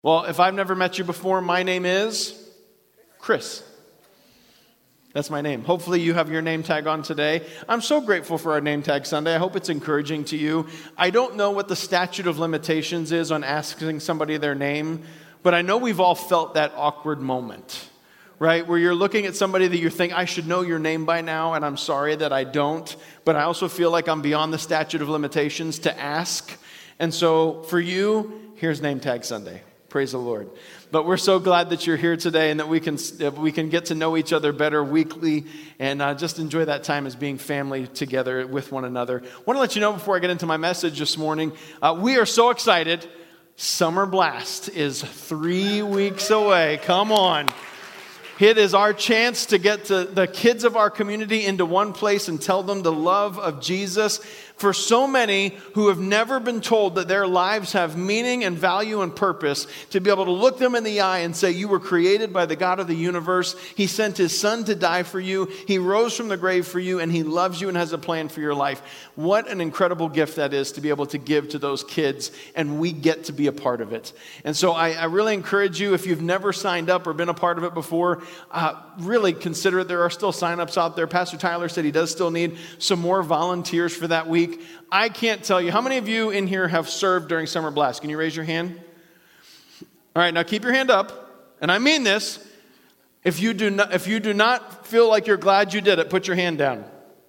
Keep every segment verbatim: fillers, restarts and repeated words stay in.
Well, if I've never met you before, my name is Chris. That's my name. Hopefully you have your name tag on today. I'm so grateful for our Name Tag Sunday. I hope it's encouraging to you. I don't know what the statute of limitations is on asking somebody their name, but I know we've all felt that awkward moment, right? Where you're looking at somebody that you think, I should know your name by now, and I'm sorry that I don't, but I also feel like I'm beyond the statute of limitations to ask. And so for you, here's Name Tag Sunday. Praise the Lord. But we're so glad that you're here today and that we can that we can get to know each other better weekly and uh, just enjoy that time as being family together with one another. I want to let you know before I get into my message this morning, uh, we are so excited. Summer Blast is three weeks away. Come on. It is our chance to get to the kids of our community into one place and tell them the love of Jesus. For so many who have never been told that their lives have meaning and value and purpose, to be able to look them in the eye and say, you were created by the God of the universe. He sent his son to die for you. He rose from the grave for you, and he loves you and has a plan for your life. What an incredible gift that is to be able to give to those kids, and we get to be a part of it. And so I, I really encourage you, if you've never signed up or been a part of it before, uh, really consider it. There are still signups out there. Pastor Tyler said he does still need some more volunteers for that week. I can't tell you. How many of you in here have served during Summer Blast? Can you raise your hand? All right, now keep your hand up. And I mean this. If you do not, if you do not feel like you're glad you did it, put your hand down.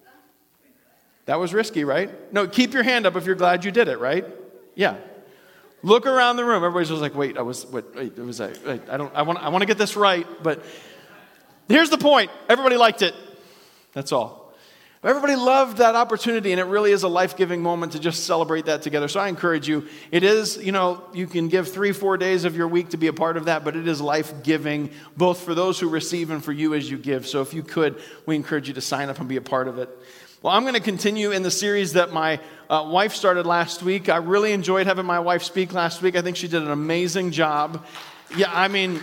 That was risky, right? No, keep your hand up if you're glad you did it, right? Yeah. Look around the room. Everybody's just like, wait, I was, wait, wait, it was, I, wait, I don't, I want, I want to get this right. But here's the point. Everybody liked it. That's all. Everybody loved that opportunity, and it really is a life-giving moment to just celebrate that together. So I encourage you. It is, you know, you can give three, four days of your week to be a part of that, but it is life-giving, both for those who receive and for you as you give. So if you could, we encourage you to sign up and be a part of it. Well, I'm going to continue in the series that my uh, wife started last week. I really enjoyed having my wife speak last week. I think she did an amazing job. Yeah, I mean,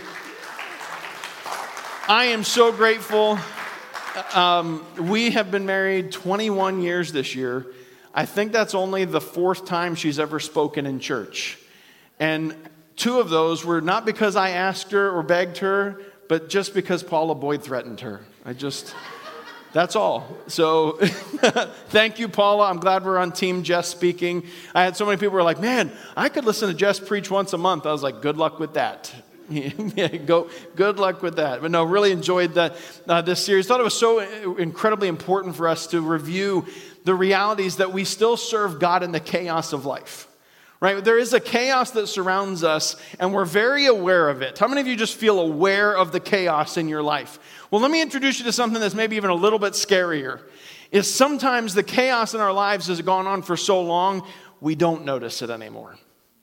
I am so grateful. Um, we have been married twenty-one years this year. I think that's only the fourth time she's ever spoken in church. And two of those were not because I asked her or begged her, but just because Paula Boyd threatened her. I just, that's all. So thank you, Paula. I'm glad we're on Team Jess speaking. I had so many people who were like, man, I could listen to Jess preach once a month. I was like, good luck with that. Yeah, go. Good luck with that. But no, really enjoyed the, uh, this series. Thought it was so incredibly important for us to review the realities that we still serve God in the chaos of life. Right? There is a chaos that surrounds us, and we're very aware of it. How many of you just feel aware of the chaos in your life? Well, let me introduce you to something that's maybe even a little bit scarier. Is sometimes the chaos in our lives has gone on for so long, we don't notice it anymore.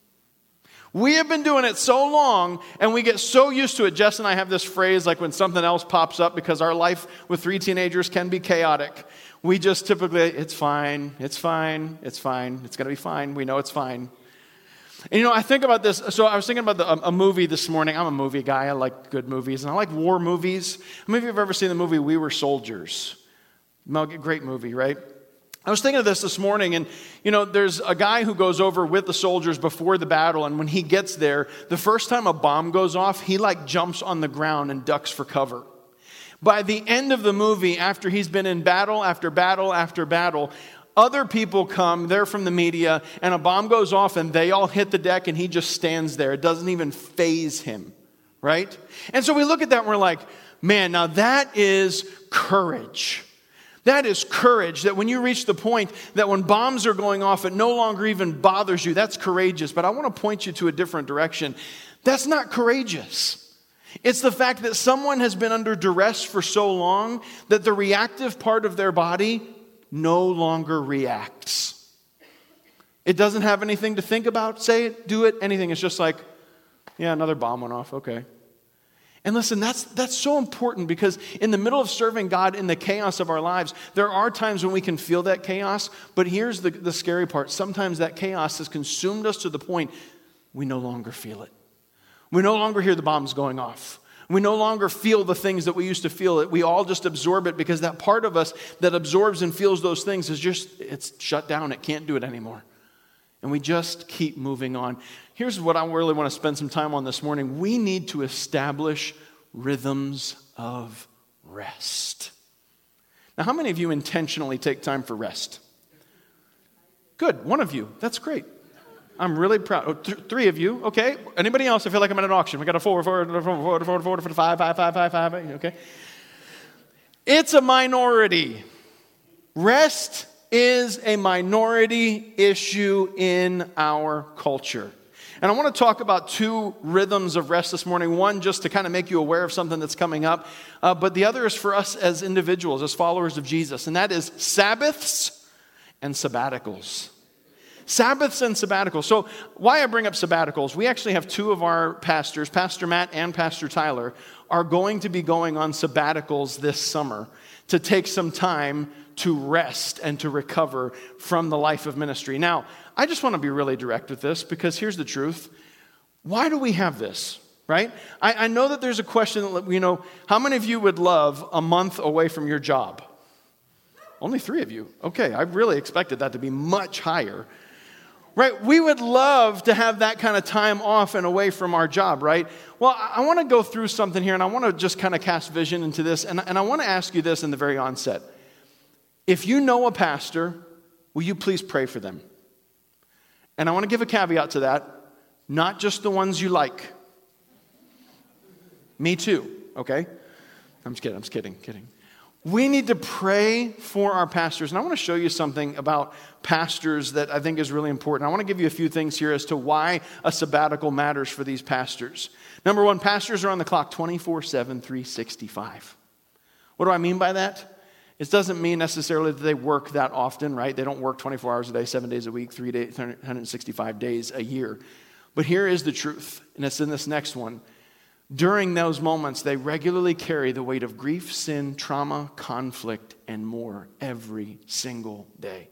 We have been doing it so long, and we get so used to it. Jess and I have this phrase, like when something else pops up, because our life with three teenagers can be chaotic. We just typically, it's fine, it's fine, it's fine, it's going to be fine. We know it's fine. And you know, I think about this. So I was thinking about the, a, a movie this morning. I'm a movie guy. I like good movies, and I like war movies. How many of you have ever seen the movie We Were Soldiers? Great movie, right? I was thinking of this this morning, and, you know, there's a guy who goes over with the soldiers before the battle, and when he gets there, the first time a bomb goes off, he, like, jumps on the ground and ducks for cover. By the end of the movie, after he's been in battle after battle after battle, other people come, they're from the media, and a bomb goes off, and they all hit the deck, and he just stands there. It doesn't even faze him, right? And so we look at that, and we're like, man, now that is courage. That is courage, that when you reach the point that when bombs are going off, it no longer even bothers you. That's courageous. But I want to point you to a different direction. That's not courageous. It's the fact that someone has been under duress for so long that the reactive part of their body no longer reacts. It doesn't have anything to think about, say it, do it, anything. It's just like, yeah, another bomb went off, okay. And listen, that's that's so important, because in the middle of serving God in the chaos of our lives, there are times when we can feel that chaos, but here's the, the scary part. Sometimes that chaos has consumed us to the point we no longer feel it. We no longer hear the bombs going off. We no longer feel the things that we used to feel. We all just absorb it, because that part of us that absorbs and feels those things is just, it's shut down. It can't do it anymore. And we just keep moving on. here's what I really want to spend some time on this morning. We need to establish rhythms of rest. Now, how many of you intentionally take time for rest? Good, one of you. That's great. I'm really proud. Oh, th- three of you, okay. Anybody else? I feel like I'm at an auction. We got a four, four, four, four, four, four, four, five, five, five, five, five, okay. It's a minority. Rest is a minority issue in our culture. And I want to talk about two rhythms of rest this morning. One, just to kind of make you aware of something that's coming up. Uh, but the other is for us as individuals, as followers of Jesus. And that is Sabbaths and sabbaticals. Sabbaths and sabbaticals. So why I bring up sabbaticals, we actually have two of our pastors, Pastor Matt and Pastor Tyler, are going to be going on sabbaticals this summer to take some time to rest and to recover from the life of ministry. Now, I just want to be really direct with this because here's the truth. Why do we have this, right? I, I know that there's a question that, you know, how many of you would love a month away from your job? Only three of you. Okay, I really expected that to be much higher. Right, we would love to have that kind of time off and away from our job, right? Well, I want to go through something here, and I want to just kind of cast vision into this, and, and I want to ask you this in the very onset. If you know a pastor, will you please pray for them? And I want to give a caveat to that, not just the ones you like. Me too, okay? I'm just kidding, I'm just kidding, kidding. We need to pray for our pastors. And I want to show you something about pastors that I think is really important. I want to give you a few things here as to why a sabbatical matters for these pastors. Number one, pastors are on the clock twenty-four seven, three sixty-five. What do I mean by that? It doesn't mean necessarily that they work that often, right? They don't work twenty-four hours a day, seven days a week, three days, one hundred sixty-five days a year. But here is the truth, and it's in this next one. During those moments, they regularly carry the weight of grief, sin, trauma, conflict, and more every single day.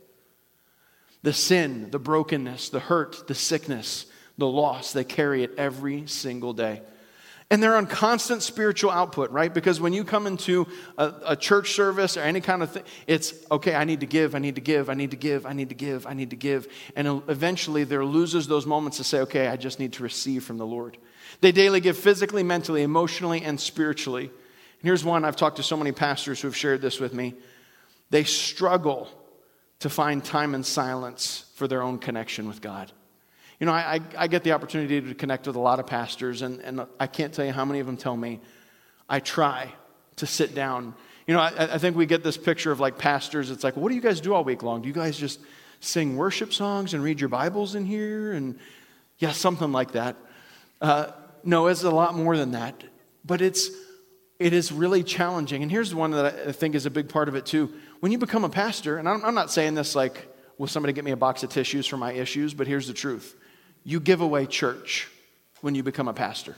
The sin, the brokenness, the hurt, the sickness, the loss, they carry it every single day. And they're on constant spiritual output, right? Because when you come into a, a church service or any kind of thing, it's, okay, I need to give, I need to give, I need to give, I need to give, I need to give. And eventually there loses those moments to say, okay, I just need to receive from the Lord. They daily give physically, mentally, emotionally, and spiritually. And here's one, I've talked to so many pastors who have shared this with me. They struggle to find time and silence for their own connection with God. You know, I, I get the opportunity to connect with a lot of pastors, and, and I can't tell you how many of them tell me, I try to sit down. You know, I, I think we get this picture of like pastors. It's like, well, what do you guys do all week long? Do you guys just sing worship songs and read your Bibles in here? And yeah, something like that. Uh, no, it's a lot more than that. But it's it is really challenging. And here's one that I think is a big part of it too. When you become a pastor, and I'm, I'm not saying this like, will somebody get me a box of tissues for my issues? But here's the truth. You give away church when you become a pastor.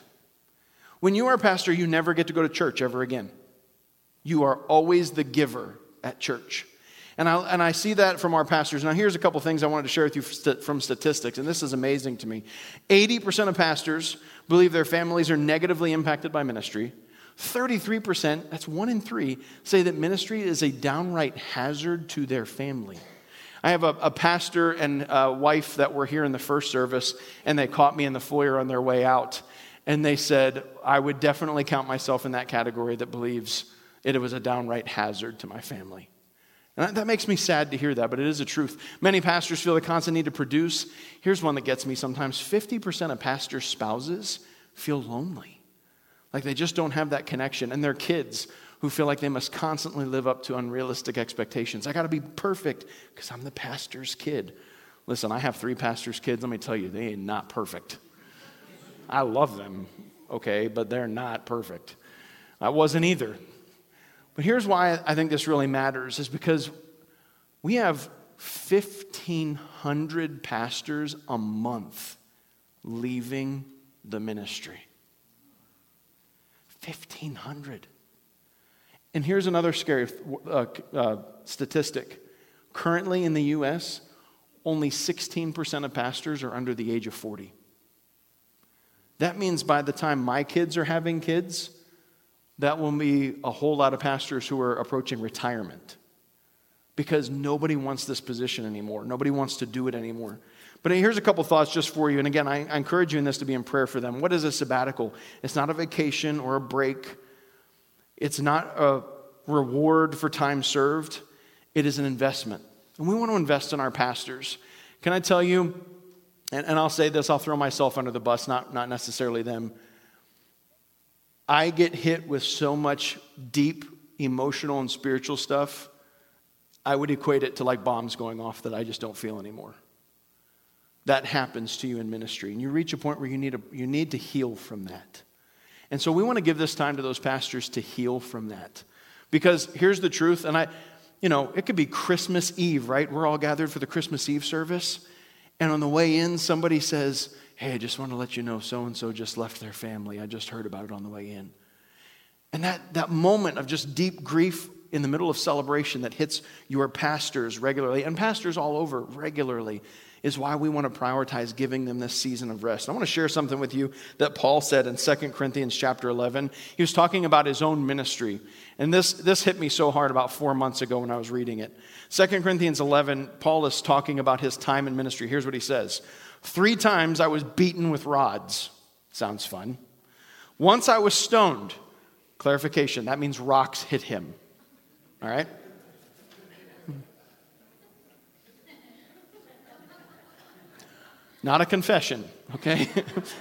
When you are a pastor, you never get to go to church ever again. You are always the giver at church. And I, and I see that from our pastors. Now, here's a couple things I wanted to share with you from statistics, and this is amazing to me. eighty percent of pastors believe their families are negatively impacted by ministry. thirty-three percent, that's one in three, say that ministry is a downright hazard to their family. I have a, a pastor and a wife that were here in the first service, and they caught me in the foyer on their way out. And they said, I would definitely count myself in that category that believes it was a downright hazard to my family. And that makes me sad to hear that, but it is a truth. Many pastors feel the constant need to produce. Here's one that gets me sometimes. fifty percent of pastors' spouses feel lonely. Like they just don't have that connection. And their kids who feel like they must constantly live up to unrealistic expectations. I got to be perfect because I'm the pastor's kid. Listen, I have three pastor's kids. Let me tell you, they ain't not perfect. I love them, okay, but they're not perfect. I wasn't either. But here's why I think this really matters, is because we have fifteen hundred pastors a month leaving the ministry. fifteen hundred. And here's another scary uh, uh, statistic. Currently in the U S, only sixteen percent of pastors are under the age of forty. That means by the time my kids are having kids, that will be a whole lot of pastors who are approaching retirement. Because nobody wants this position anymore. Nobody wants to do it anymore. But here's a couple thoughts just for you. And again, I, I encourage you in this to be in prayer for them. What is a sabbatical? It's not a vacation or a break. It's not a reward for time served. It is an investment. And we want to invest in our pastors. Can I tell you, and, and I'll say this, I'll throw myself under the bus, not, not necessarily them. I get hit with so much deep emotional and spiritual stuff, I would equate it to like bombs going off that I just don't feel anymore. That happens to you in ministry. And you reach a point where you need, a, you need to heal from that. And so we want to give this time to those pastors to heal from that. Because here's the truth, and I, you know, it could be Christmas Eve, right? We're all gathered for the Christmas Eve service. And on the way in, somebody says, hey, I just want to let you know so-and-so just left their family. I just heard about it on the way in. And that, that moment of just deep grief in the middle of celebration that hits your pastors regularly, and pastors all over regularly, is why we want to prioritize giving them this season of rest. I want to share something with you that Paul said in Second Corinthians chapter eleven. He was talking about his own ministry. And this, this hit me so hard about four months ago when I was reading it. Second Corinthians eleven, Paul is talking about his time in ministry. Here's what he says. Three times I was beaten with rods. Sounds fun. Once I was stoned. Clarification, that means rocks hit him. All right? Not a confession, okay?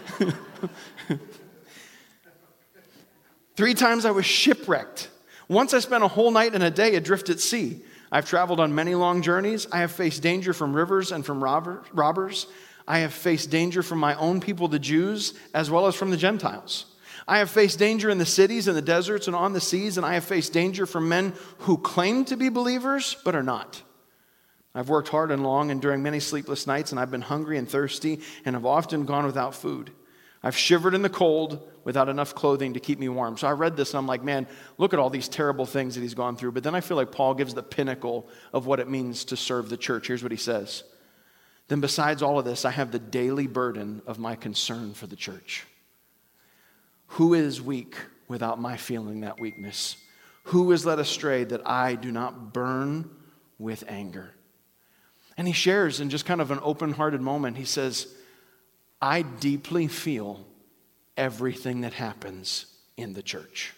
Three times I was shipwrecked. Once I spent a whole night and a day adrift at sea. I've traveled on many long journeys. I have faced danger from rivers and from robber, robbers. I have faced danger from my own people, the Jews, as well as from the Gentiles. I have faced danger in the cities and the deserts and on the seas, and I have faced danger from men who claim to be believers but are not. I've worked hard and long, enduring many sleepless nights, and I've been hungry and thirsty, and have often gone without food. I've shivered in the cold without enough clothing to keep me warm. So I read this, and I'm like, man, look at all these terrible things that he's gone through. But then I feel like Paul gives the pinnacle of what it means to serve the church. Here's what he says. Then besides all of this, I have the daily burden of my concern for the church. Who is weak without my feeling that weakness? Who is led astray that I do not burn with anger? And he shares in just kind of an open-hearted moment, he says, I deeply feel everything that happens in the church.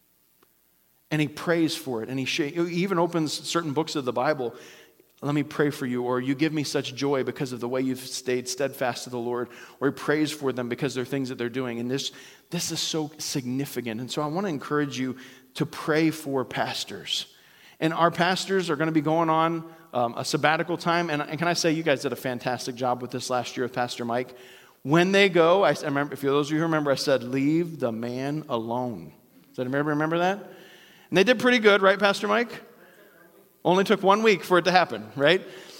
And he prays for it. And he, sh- he even opens certain books of the Bible. Let me pray for you. Or you give me such joy because of the way you've stayed steadfast to the Lord. Or he prays for them because there are things that they're doing. And this, this is so significant. And so I want to encourage you to pray for pastors. And our pastors are going to be going on um, a sabbatical time. And, and can I say, you guys did a fantastic job with this last year with Pastor Mike. When they go, I, I remember, if those of you who remember, I said, leave the man alone. Does anybody remember that? And they did pretty good, right, Pastor Mike? Only took one week for it to happen, right?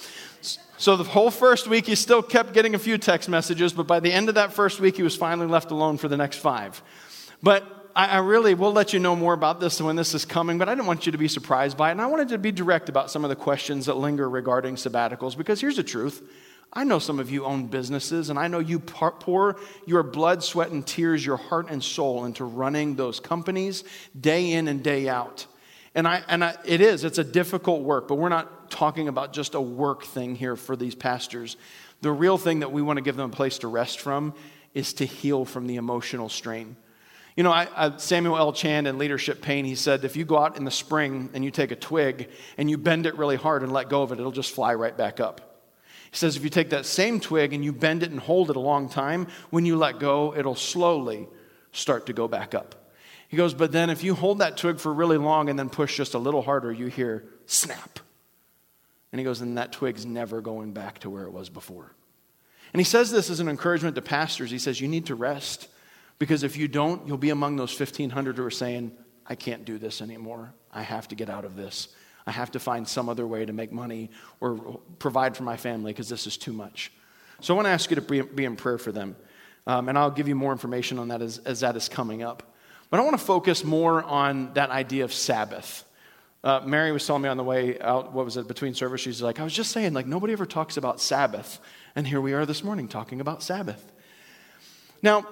So the whole first week, he still kept getting a few text messages, but by the end of that first week, he was finally left alone for the next five. But I, I really will let you know more about this when this is coming, but I didn't want you to be surprised by it. And I wanted to be direct about some of the questions that linger regarding sabbaticals, because here's the truth. I know some of you own businesses, and I know you pour your blood, sweat, and tears, your heart and soul into running those companies day in and day out. And I and I, it is, it's a difficult work, but we're not talking about just a work thing here for these pastors. The real thing that we want to give them a place to rest from is to heal from the emotional strain. You know, I, I, Samuel L. Chand in Leadership Pain, he said, if you go out in the spring and you take a twig and you bend it really hard and let go of it, it'll just fly right back up. He says, if you take that same twig and you bend it and hold it a long time, when you let go, it'll slowly start to go back up. He goes, but then if you hold that twig for really long and then push just a little harder, you hear snap. And he goes, and that twig's never going back to where it was before. And he says this as an encouragement to pastors. He says, you need to rest, because if you don't, you'll be among those fifteen hundred who are saying, I can't do this anymore. I have to get out of this. I have to find some other way to make money or provide for my family because this is too much. So I want to ask you to be, be in prayer for them. Um, and I'll give you more information on that as, as that is coming up. But I want to focus more on that idea of Sabbath. Uh, Mary was telling me on the way out, what was it, between service, she's like, I was just saying, like, nobody ever talks about Sabbath. And here we are this morning talking about Sabbath. Now,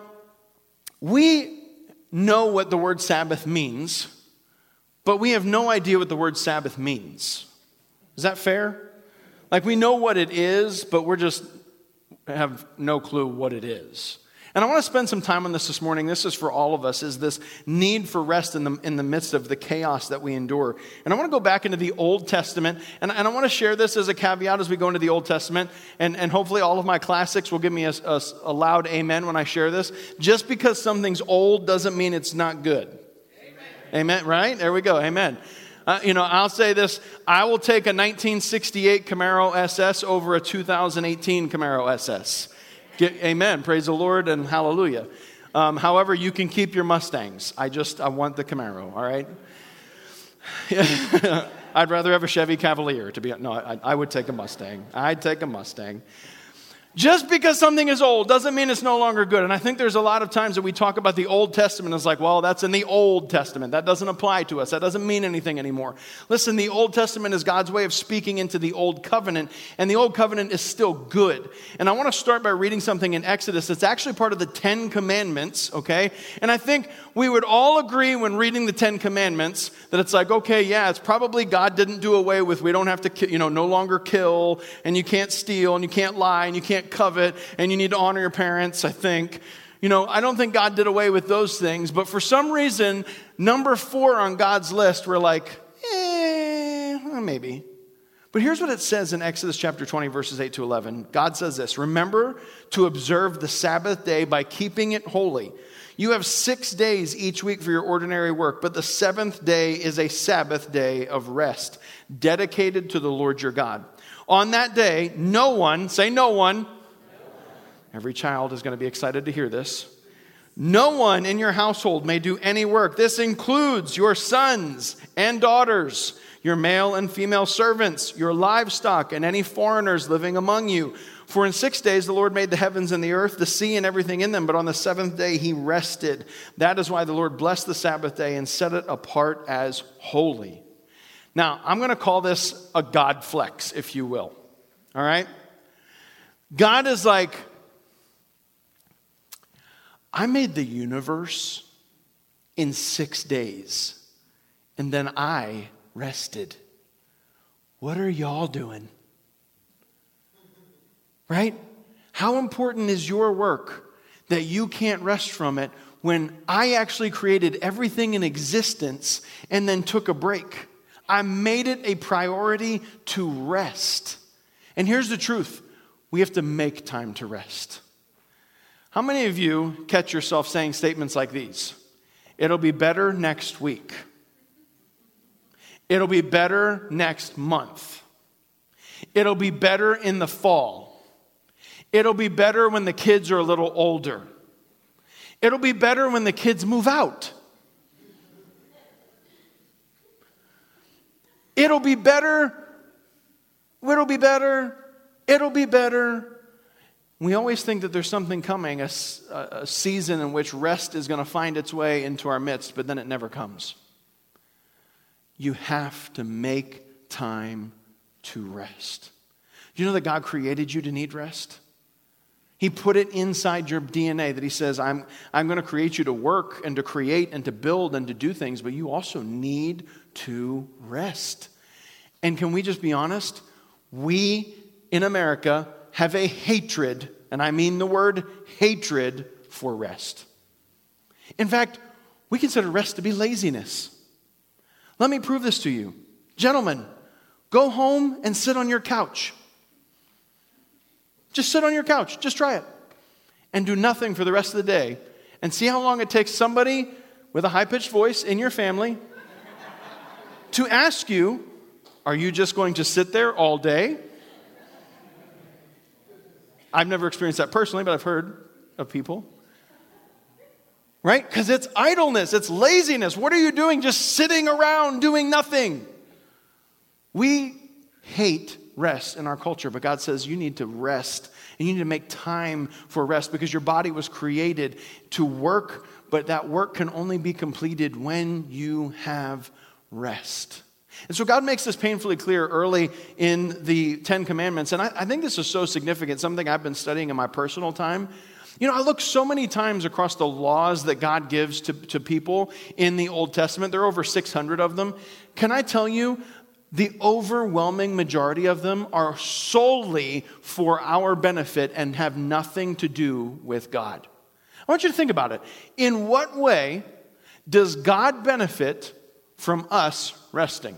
we know what the word Sabbath means, but we have no idea what the word Sabbath means. Is that fair? Like, we know what it is, but we're just, have no clue what it is. And I want to spend some time on this this morning. This is for all of us, is this need for rest in the in the midst of the chaos that we endure. And I want to go back into the Old Testament, and, and I want to share this as a caveat as we go into the Old Testament, and, and hopefully all of my classics will give me a, a, a loud amen when I share this. Just because something's old doesn't mean it's not good. Amen, amen, right? There we go, amen. Uh, you know, I'll say this, I will take a nineteen sixty-eight Camaro S S over a two thousand eighteen Camaro S S. Get, amen. Praise the Lord and hallelujah. Um, however, you can keep your Mustangs. I just, I want the Camaro, all right? I'd rather have a Chevy Cavalier, to be, no, I, I would take a Mustang. I'd take a Mustang. Just because something is old doesn't mean it's no longer good. And I think there's a lot of times that we talk about the Old Testament as like, well, that's in the Old Testament. That doesn't apply to us. That doesn't mean anything anymore. Listen, the Old Testament is God's way of speaking into the Old Covenant, and the Old Covenant is still good. And I want to start by reading something in Exodus that's actually part of the Ten Commandments, okay? And I think we would all agree when reading the Ten Commandments that it's like, okay, yeah, it's probably God didn't do away with, we don't have to, ki- you know, no longer kill, and you can't steal, and you can't lie, and you can't covet, and you need to honor your parents, I think. You know, I don't think God did away with those things, but for some reason, number four on God's list, we're like, eh, well, maybe. But here's what it says in Exodus chapter twenty, verses eight to eleven. God says this, remember to observe the Sabbath day by keeping it holy. You have six days each week for your ordinary work, but the seventh day is a Sabbath day of rest, dedicated to the Lord your God. On that day, no one, say no one. No one. Every child is going to be excited to hear this. No one in your household may do any work. This includes your sons and daughters, your male and female servants, your livestock, and any foreigners living among you. For in six days the Lord made the heavens and the earth, the sea and everything in them, but on the seventh day he rested. That is why the Lord blessed the Sabbath day and set it apart as holy. Now, I'm going to call this a God flex, if you will. All right? God is like, I made the universe in six days, and then I rested. What are y'all doing? Right? How important is your work that you can't rest from it when I actually created everything in existence and then took a break? I made it a priority to rest. And here's the truth. We have to make time to rest. How many of you catch yourself saying statements like these? It'll be better next week. It'll be better next month. It'll be better in the fall. It'll be better when the kids are a little older. It'll be better when the kids move out. It'll be better. It'll be better. It'll be better. We always think that there's something coming, a, a season in which rest is going to find its way into our midst, but then it never comes. You have to make time to rest. Do you know that God created you to need rest? He put it inside your D N A that he says, I'm, I'm going to create you to work and to create and to build and to do things, but you also need to rest. And can we just be honest? We in America have a hatred, and I mean the word hatred, for rest. In fact, we consider rest to be laziness. Let me prove this to you. Gentlemen, go home and sit on your couch. Just sit on your couch. Just try it. And do nothing for the rest of the day. And see how long it takes somebody with a high-pitched voice in your family to ask you, are you just going to sit there all day? I've never experienced that personally, but I've heard of people. Right? Because it's idleness. It's laziness. What are you doing? Just sitting around doing nothing. We hate rest in our culture, but God says you need to rest and you need to make time for rest because your body was created to work, but that work can only be completed when you have rest. And so God makes this painfully clear early in the Ten Commandments, and I, I think this is so significant, something I've been studying in my personal time. You know, I look so many times across the laws that God gives to, to people in the Old Testament. There are over six hundred of them. Can I tell you, the overwhelming majority of them are solely for our benefit and have nothing to do with God. I want you to think about it. In what way does God benefit from us resting?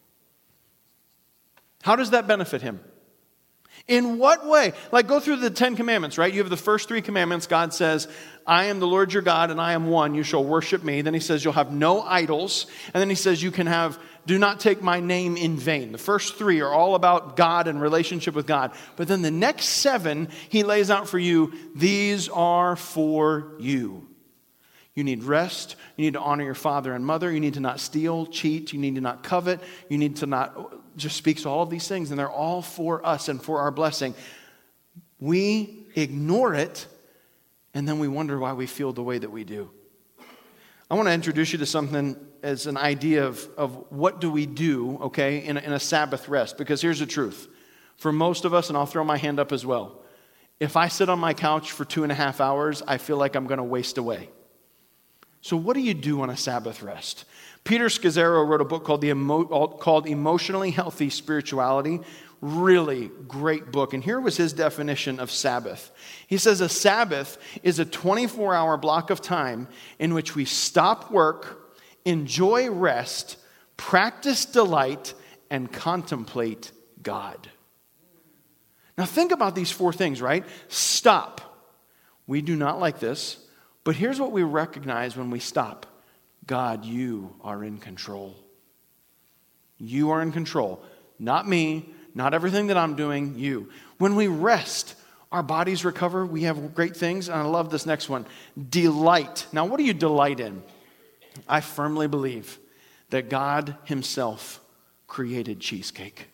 How does that benefit him? In what way? Like, go through the Ten Commandments, right? You have the first three commandments. God says, I am the Lord your God and I am one. You shall worship me. Then he says, you'll have no idols. And then he says, you can have, do not take my name in vain. The first three are all about God and relationship with God. But then the next seven, he lays out for you, these are for you. You need rest. You need to honor your father and mother. You need to not steal, cheat. You need to not covet. You need to not... Just speaks all of these things, and they're all for us and for our blessing. We ignore it, and then we wonder why we feel the way that we do. I want to introduce you to something as an idea of, of what do we do, okay, in a, in a Sabbath rest. Because here's the truth. For most of us, and I'll throw my hand up as well, if I sit on my couch for two and a half hours, I feel like I'm going to waste away. So what do you do on a Sabbath rest? Peter Scazzaro wrote a book called, the Emo- called Emotionally Healthy Spirituality. Really great book. And here was his definition of Sabbath. He says a Sabbath is a twenty-four hour block of time in which we stop work, enjoy rest, practice delight, and contemplate God. Now think about these four things, right? Stop. We do not like this, but here's what we recognize when we stop. God, you are in control. You are in control. Not me, not everything that I'm doing, you. When we rest, our bodies recover. We have great things. And I love this next one. Delight. Now, what do you delight in? I firmly believe that God himself created cheesecake.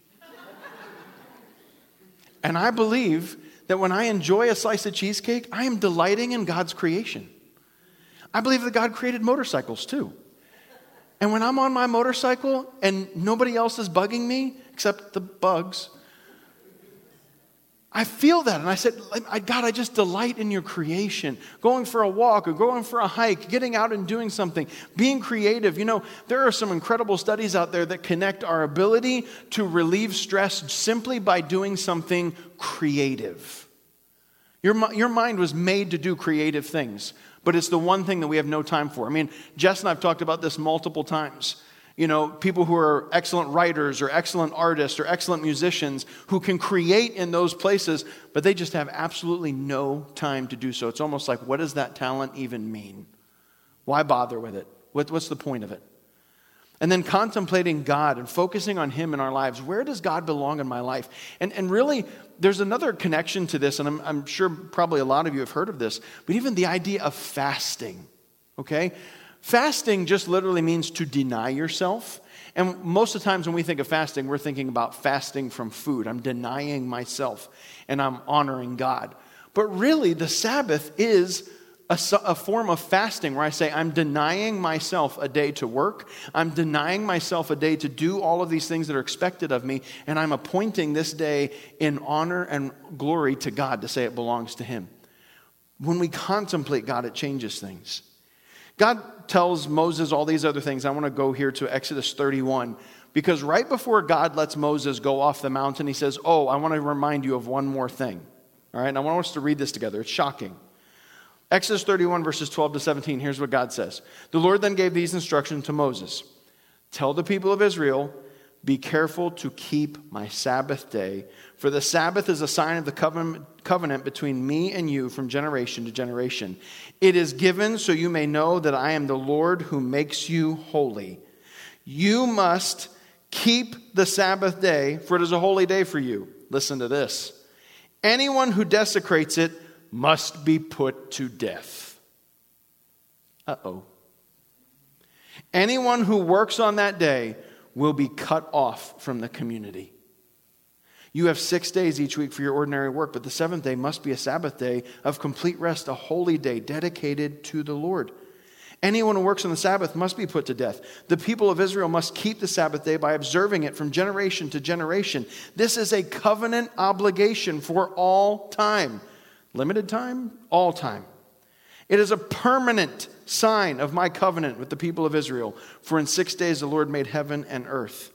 And I believe that when I enjoy a slice of cheesecake, I am delighting in God's creation. I believe that God created motorcycles too. And when I'm on my motorcycle and nobody else is bugging me, except the bugs, I feel that. And I said, God, I just delight in your creation. Going for a walk or going for a hike, getting out and doing something, being creative. You know, there are some incredible studies out there that connect our ability to relieve stress simply by doing something creative. Your, your mind was made to do creative things. But it's the one thing that we have no time for. I mean, Jess and I have talked about this multiple times. You know, people who are excellent writers or excellent artists or excellent musicians who can create in those places, but they just have absolutely no time to do so. It's almost like, what does that talent even mean? Why bother with it? What, what's the point of it? And then contemplating God and focusing on him in our lives. Where does God belong in my life? And, and really, there's another connection to this, and I'm, I'm sure probably a lot of you have heard of this, but even the idea of fasting, okay? Fasting just literally means to deny yourself. And most of the times when we think of fasting, we're thinking about fasting from food. I'm denying myself, and I'm honoring God. But really, the Sabbath is A, a form of fasting where I say I'm denying myself a day to work. I'm denying myself a day to do all of these things that are expected of me. And I'm appointing this day in honor and glory to God to say it belongs to him. When we contemplate God, it changes things. God tells Moses all these other things. I want to go here to Exodus thirty-one. Because right before God lets Moses go off the mountain, he says, oh, I want to remind you of one more thing. All right, and I want us to read this together. It's shocking. Exodus thirty-one, verses twelve to seventeen, here's what God says. The Lord then gave these instructions to Moses. Tell the people of Israel, be careful to keep my Sabbath day, for the Sabbath is a sign of the covenant between me and you from generation to generation. It is given so you may know that I am the Lord who makes you holy. You must keep the Sabbath day, for it is a holy day for you. Listen to this. Anyone who desecrates it must be put to death. Uh-oh. Anyone who works on that day will be cut off from the community. You have six days each week for your ordinary work, but the seventh day must be a Sabbath day of complete rest, a holy day dedicated to the Lord. Anyone who works on the Sabbath must be put to death. The people of Israel must keep the Sabbath day by observing it from generation to generation. This is a covenant obligation for all time. Limited time? All time. It is a permanent sign of my covenant with the people of Israel. For in six days the Lord made heaven and earth.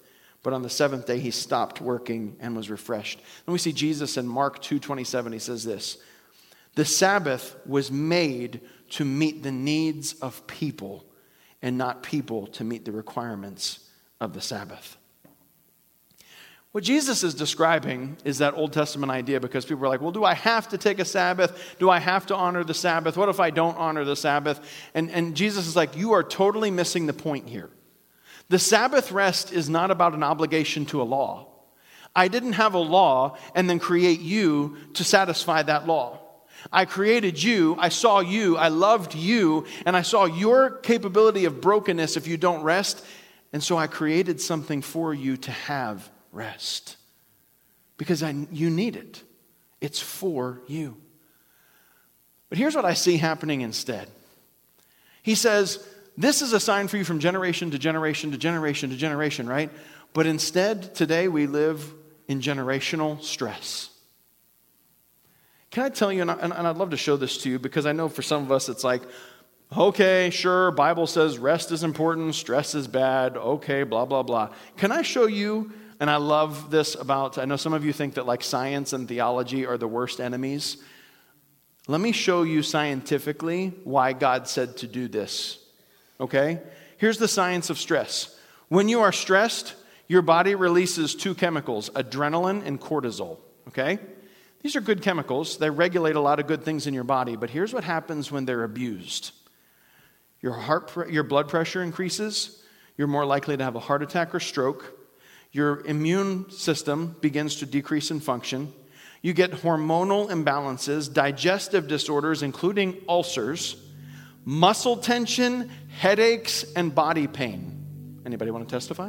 But on the seventh day, he stopped working and was refreshed. Then we see Jesus in Mark two twenty-seven. He says this, the Sabbath was made to meet the needs of people and not people to meet the requirements of the Sabbath. What Jesus is describing is that Old Testament idea, because people are like, well, do I have to take a Sabbath? Do I have to honor the Sabbath? What if I don't honor the Sabbath? And, and Jesus is like, you are totally missing the point here. The Sabbath rest is not about an obligation to a law. I didn't have a law and then create you to satisfy that law. I created you, I saw you, I loved you, and I saw your capability of brokenness if you don't rest. And so I created something for you to have rest. Because I, you need it. It's for you. But here's what I see happening instead. He says, this is a sign for you from generation to generation to generation to generation, right? But instead, today we live in generational stress. Can I tell you, and, I, and I'd love to show this to you, because I know for some of us it's like, okay, sure, Bible says rest is important, stress is bad, okay, blah, blah, blah. Can I show you, and I love this about, I know some of you think that like science and theology are the worst enemies. Let me show you scientifically why God said to do this, okay? Here's the science of stress. When you are stressed, your body releases two chemicals, adrenaline and cortisol, okay? These are good chemicals. They regulate a lot of good things in your body, but here's what happens when they're abused. Your heart, your blood pressure increases. You're more likely to have a heart attack or stroke. Your immune system begins to decrease in function. You get hormonal imbalances, digestive disorders, including ulcers, muscle tension, headaches, and body pain. Anybody want to testify?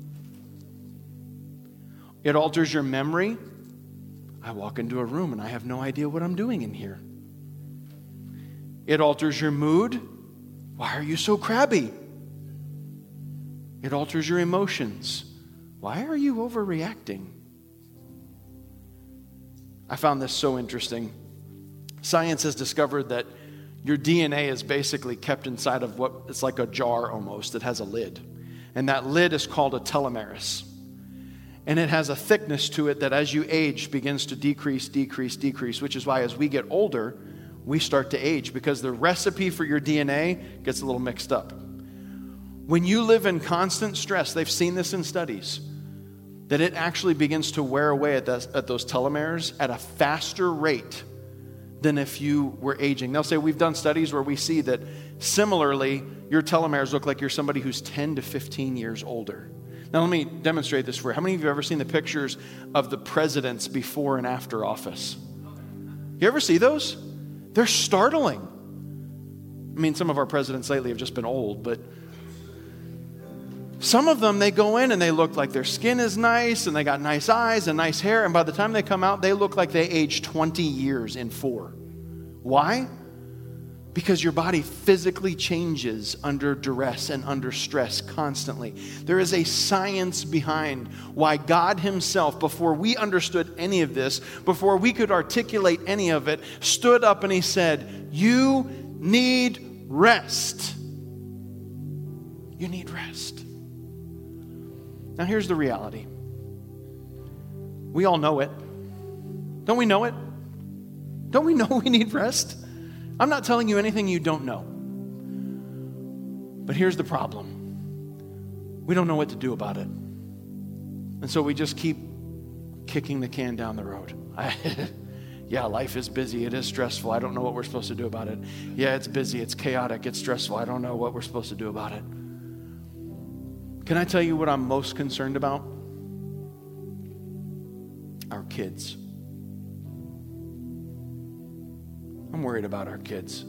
It alters your memory. I walk into a room and I have no idea what I'm doing in here. It alters your mood. Why are you so crabby? It alters your emotions. Why are you overreacting? I found this so interesting. Science has discovered that your D N A is basically kept inside of what it's like a jar almost. It has a lid. And that lid is called a telomerase. And it has a thickness to it that as you age begins to decrease, decrease, decrease, which is why as we get older, we start to age, because the recipe for your D N A gets a little mixed up. When you live in constant stress, they've seen this in studies, that it actually begins to wear away at, that, at those telomeres at a faster rate than if you were aging. They'll say, we've done studies where we see that similarly, your telomeres look like you're somebody who's ten to fifteen years older. Now let me demonstrate this for you. How many of you have ever seen the pictures of the presidents before and after office? You ever see those? They're startling. I mean, some of our presidents lately have just been old, but some of them, they go in and they look like their skin is nice and they got nice eyes and nice hair, and by the time they come out, they look like they aged twenty years in four. Why? Because your body physically changes under duress and under stress constantly. There is a science behind why God himself, before we understood any of this, before we could articulate any of it, stood up and he said, you need rest. You need rest. Now here's the reality. We all know it. Don't we know it? Don't we know we need rest? I'm not telling you anything you don't know. But here's the problem. We don't know what to do about it. And so we just keep kicking the can down the road. I, yeah, life is busy. It is stressful. I don't know what we're supposed to do about it. Yeah, it's busy. It's chaotic. It's stressful. I don't know what we're supposed to do about it. Can I tell you what I'm most concerned about? Our kids. I'm worried about our kids.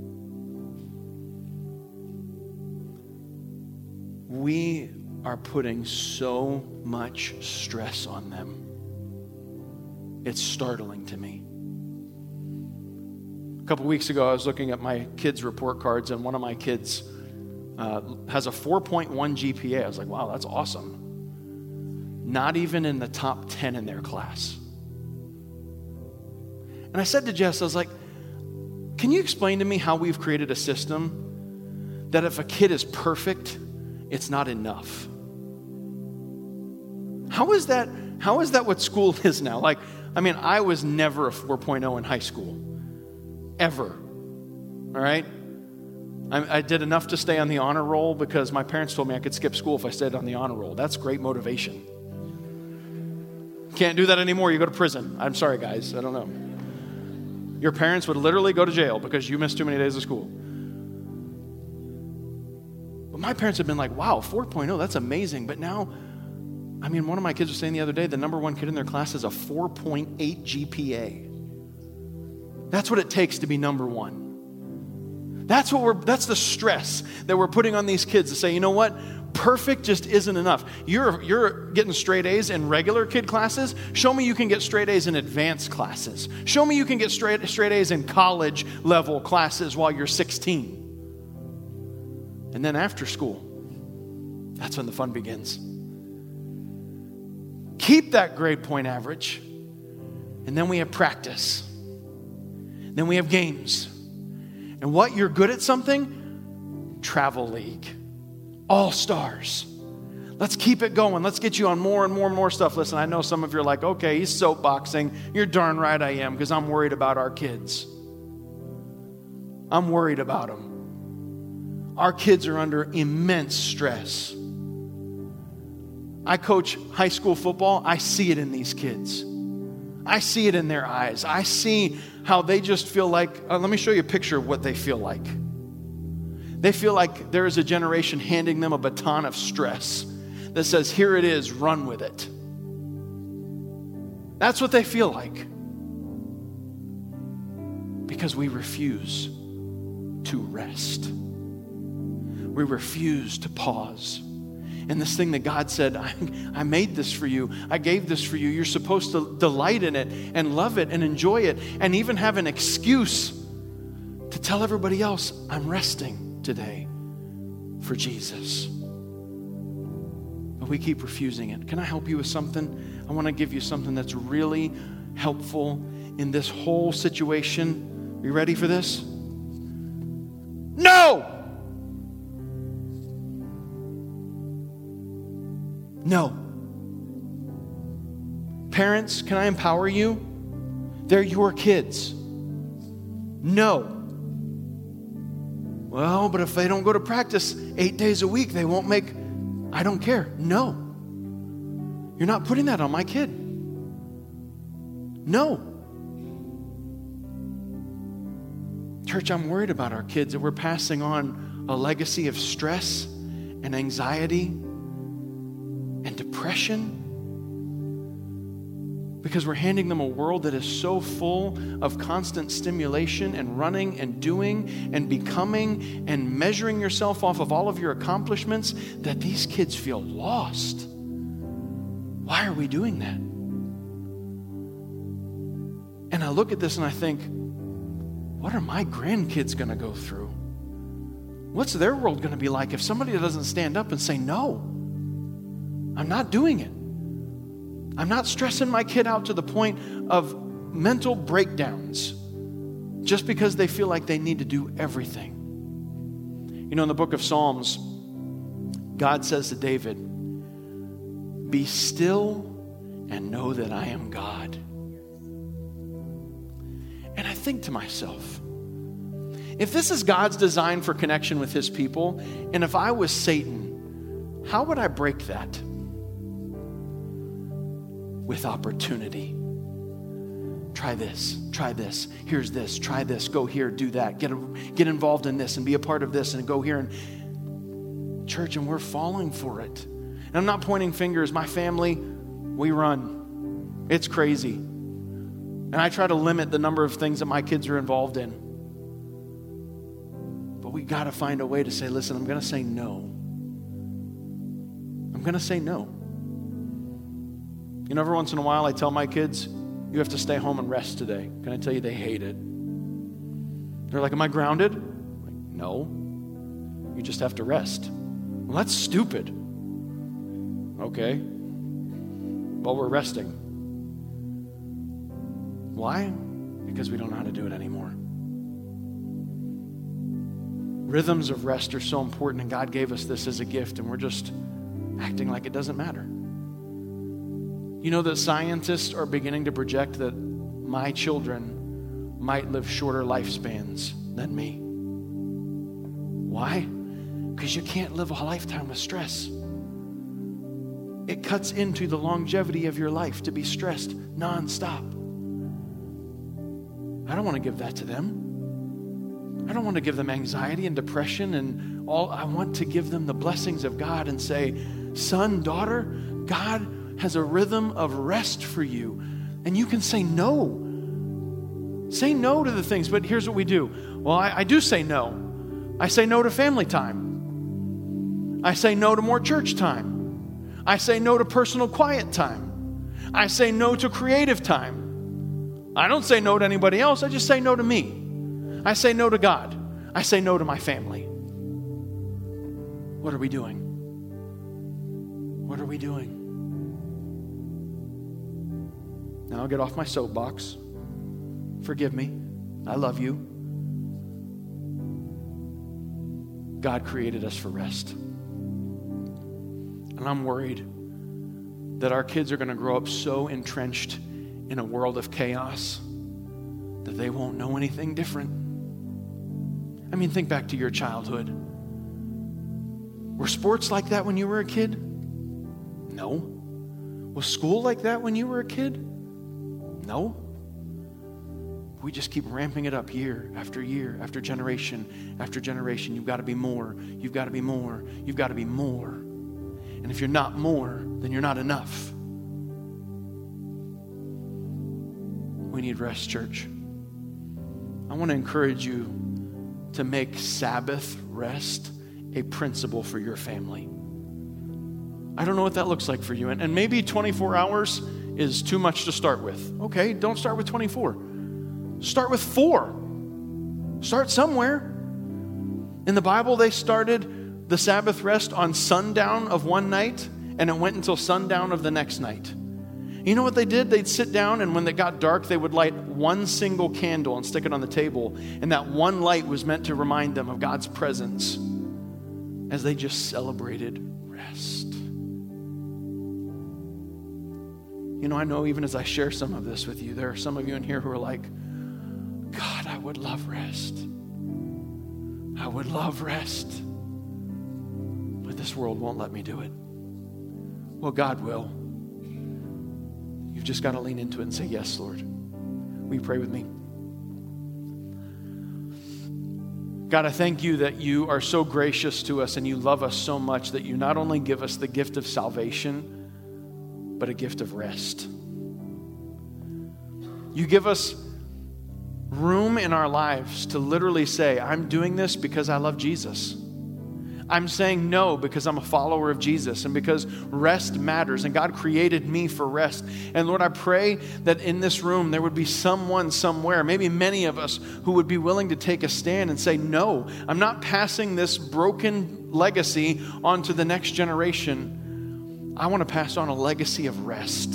We are putting so much stress on them. It's startling to me. A couple weeks ago, I was looking at my kids' report cards, and one of my kids uh, has a four point one G P A. I was like, wow, that's awesome. Not even in the top ten in their class. And I said to Jess, I was like, can you explain to me how we've created a system that if a kid is perfect, it's not enough? How is that, how is that what school is now? Like, I mean, I was never a four point oh in high school. Ever. All right? I, I did enough to stay on the honor roll because my parents told me I could skip school if I stayed on the honor roll. That's great motivation. Can't do that anymore. You go to prison. I'm sorry, guys. I don't know. Your parents would literally go to jail because you missed too many days of school. But my parents have been like, wow, four point oh, that's amazing. But now, I mean, one of my kids was saying the other day, the number one kid in their class has a four point eight G P A. That's what it takes to be number one. That's what we're, that's the stress that we're putting on these kids to say, you know what? Perfect just isn't enough. You're, you're getting straight A's in regular kid classes. Show me you can get straight A's in advanced classes. Show me you can get straight, straight A's in college level classes while you're sixteen. And then after school, that's when the fun begins. Keep that grade point average. And then we have practice. Then we have games. And what, you're good at something? Travel league. All stars. Let's keep it going. Let's get you on more and more and more stuff. Listen, I know some of you are like, okay, he's soapboxing. You're darn right I am, because I'm worried about our kids. I'm worried about them. Our kids are under immense stress. I coach high school football. I see it in these kids. I see it in their eyes. I see how they just feel like, uh, let me show you a picture of what they feel like. They feel like there is a generation handing them a baton of stress that says, here it is, run with it. That's what they feel like. Because we refuse to rest. We refuse to pause. And this thing that God said, I, I made this for you. I gave this for you. You're supposed to delight in it and love it and enjoy it and even have an excuse to tell everybody else, I'm resting today for Jesus. But we keep refusing it. Can I help you with something? I want to give you something that's really helpful in this whole situation. Are you ready for this? No! No. Parents, can I empower you? They're your kids. No. Well, but if they don't go to practice eight days a week, they won't make, I don't care. No. You're not putting that on my kid. No. Church, I'm worried about our kids, that we're passing on a legacy of stress and anxiety and depression, because we're handing them a world that is so full of constant stimulation and running and doing and becoming and measuring yourself off of all of your accomplishments that these kids feel lost. Why are we doing that? And I look at this and I think, what are my grandkids going to go through? What's their world going to be like if somebody doesn't stand up and say, no, I'm not doing it. I'm not stressing my kid out to the point of mental breakdowns just because they feel like they need to do everything. You know, in the book of Psalms, God says to David, be still and know that I am God. And I think to myself, if this is God's design for connection with his people, and if I was Satan, how would I break that? With opportunity. Try this, try this, here's this, try this, go here, do that, get, a, get involved in this and be a part of this and go here. And church, and we're falling for it. And I'm not pointing fingers. My family, we run. It's crazy. And I try to limit the number of things that my kids are involved in. But we got to find a way to say, listen, I'm going to say no. I'm going to say no. You know, every once in a while I tell my kids, you have to stay home and rest today. Can I tell you, they hate it. They're like, am I grounded? I'm like, no. You just have to rest. Well, that's stupid. Okay. Well, we're resting. Why? Because we don't know how to do it anymore. Rhythms of rest are so important, and God gave us this as a gift, and we're just acting like it doesn't matter. You know that scientists are beginning to project that my children might live shorter lifespans than me. Why? Because you can't live a lifetime with stress. It cuts into the longevity of your life to be stressed nonstop. I don't want to give that to them. I don't want to give them anxiety and depression and all. I want to give them the blessings of God and say, son, daughter, God has a rhythm of rest for you. And you can say no. Say no to the things. But here's what we do. Well, I, I do say no. I say no to family time. I say no to more church time. I say no to personal quiet time. I say no to creative time. I don't say no to anybody else. I just say no to me. I say no to God. I say no to my family. What are we doing? What are we doing? Now I'll get off my soapbox. Forgive me. I love you. God created us for rest. And I'm worried that our kids are going to grow up so entrenched in a world of chaos that they won't know anything different. I mean, think back to your childhood. Were sports like that when you were a kid? No. Was school like that when you were a kid? No. We just keep ramping it up year after year after generation after generation. You've got to be more. You've got to be more. You've got to be more. And if you're not more, then you're not enough. We need rest, church. I want to encourage you to make Sabbath rest a principle for your family. I don't know what that looks like for you. And, and maybe twenty-four hours is too much to start with. Okay, don't start with twenty-four. Start with four. Start somewhere. In the Bible, they started the Sabbath rest on sundown of one night, and it went until sundown of the next night. You know what they did? They'd sit down, and when it got dark, they would light one single candle and stick it on the table. And that one light was meant to remind them of God's presence as they just celebrated rest. You know, I know even as I share some of this with you, there are some of you in here who are like, God, I would love rest. I would love rest. But this world won't let me do it. Well, God will. You've just got to lean into it and say, yes, Lord. Will you pray with me? God, I thank you that you are so gracious to us and you love us so much that you not only give us the gift of salvation, but a gift of rest. You give us room in our lives to literally say, I'm doing this because I love Jesus. I'm saying no because I'm a follower of Jesus and because rest matters and God created me for rest. And Lord, I pray that in this room there would be someone somewhere, maybe many of us, who would be willing to take a stand and say, no, I'm not passing this broken legacy on to the next generation. I want to pass on a legacy of rest.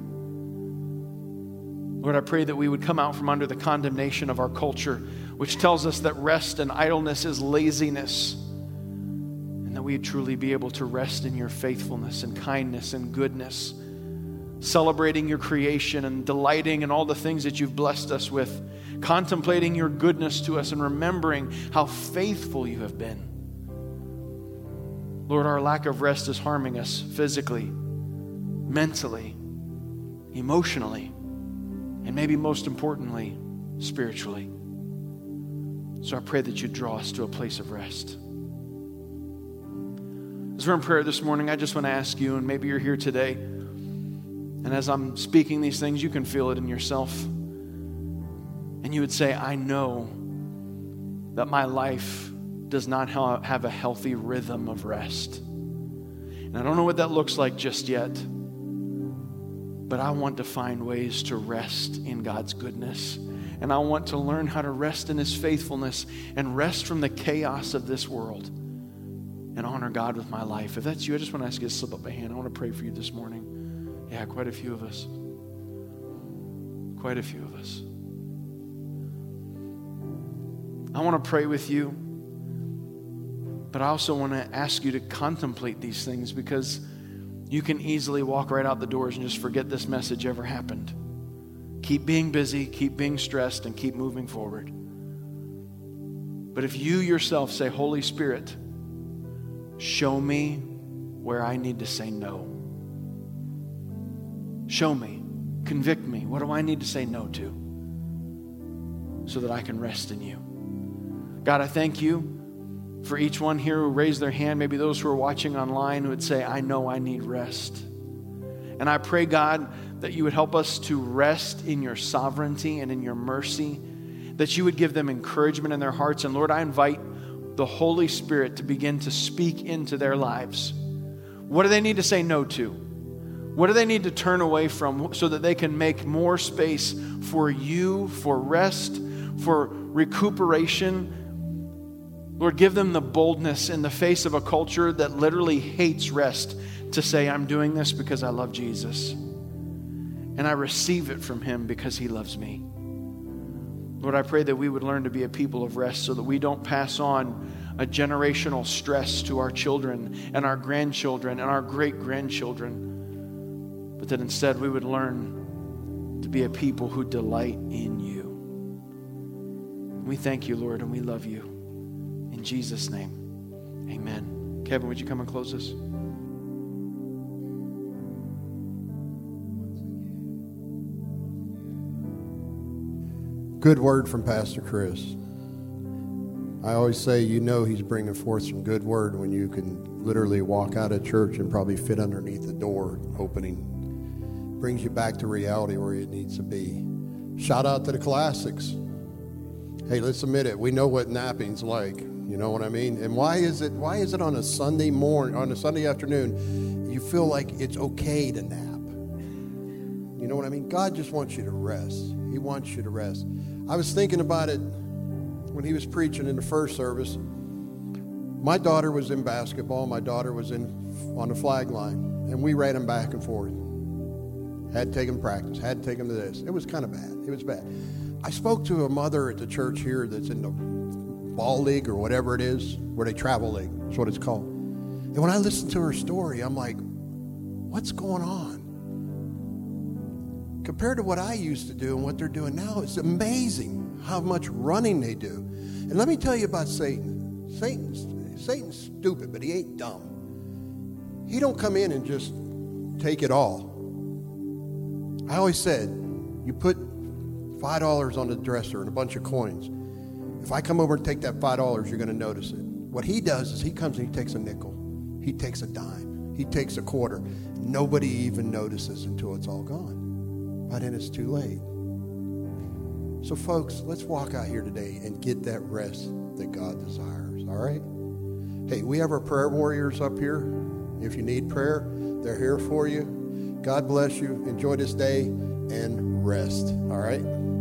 Lord, I pray that we would come out from under the condemnation of our culture, which tells us that rest and idleness is laziness, and that we would truly be able to rest in your faithfulness and kindness and goodness, celebrating your creation and delighting in all the things that you've blessed us with, contemplating your goodness to us and remembering how faithful you have been. Lord, our lack of rest is harming us physically, mentally, emotionally, and maybe most importantly, spiritually. So I pray that you draw us to a place of rest. As we're in prayer this morning, I just want to ask you, and maybe you're here today, and as I'm speaking these things, you can feel it in yourself. And you would say, I know that my life does not have a healthy rhythm of rest. And I don't know what that looks like just yet, but I want to find ways to rest in God's goodness. And I want to learn how to rest in his faithfulness and rest from the chaos of this world and honor God with my life. If that's you, I just want to ask you to slip up a hand. I want to pray for you this morning. Yeah, quite a few of us. Quite a few of us. I want to pray with you. But I also want to ask you to contemplate these things, because you can easily walk right out the doors and just forget this message ever happened. Keep being busy, keep being stressed, and keep moving forward. But if you yourself say, Holy Spirit, show me where I need to say no. Show me, convict me. What do I need to say no to so that I can rest in you? God, I thank you for each one here who raised their hand, maybe those who are watching online who would say, I know I need rest. And I pray, God, that you would help us to rest in your sovereignty and in your mercy, that you would give them encouragement in their hearts. And Lord, I invite the Holy Spirit to begin to speak into their lives. What do they need to say no to? What do they need to turn away from so that they can make more space for you, for rest, for recuperation? Lord, give them the boldness in the face of a culture that literally hates rest to say, I'm doing this because I love Jesus. And I receive it from him because he loves me. Lord, I pray that we would learn to be a people of rest so that we don't pass on a generational stress to our children and our grandchildren and our great-grandchildren, but that instead we would learn to be a people who delight in you. We thank you, Lord, and we love you. In Jesus' name, amen. Kevin, would you come and close this? Good word from Pastor Chris. I always say, you know he's bringing forth some good word when you can literally walk out of church and probably fit underneath the door opening. Brings you back to reality where it needs to be. Shout out to the classics. Hey, let's admit it. We know what napping's like. You know what I mean? And why is it, why is it on a Sunday morning, on a Sunday afternoon, you feel like it's okay to nap? You know what I mean? God just wants you to rest. He wants you to rest. I was thinking about it when he was preaching in the first service. My daughter was in basketball. My daughter was in on the flag line. And we ran them back and forth. Had to take them to practice. Had to take them to this. It was kind of bad. It was bad. I spoke to a mother at the church here that's in the ball league or whatever it is, where they travel league. That's what it's called. And when I listened to her story, I'm like, what's going on? Compared to what I used to do and what they're doing now, it's amazing how much running they do. And let me tell you about Satan. Satan's, Satan's stupid, but he ain't dumb. He don't come in and just take it all. I always said, you put five dollars on the dresser and a bunch of coins. If I come over and take that five dollars, you're going to notice it. What he does is he comes and he takes a nickel. He takes a dime. He takes a quarter. Nobody even notices until it's all gone. But then it's too late. So folks, let's walk out here today and get that rest that God desires, all right? Hey, we have our prayer warriors up here. If you need prayer, they're here for you. God bless you. Enjoy this day and rest, all right?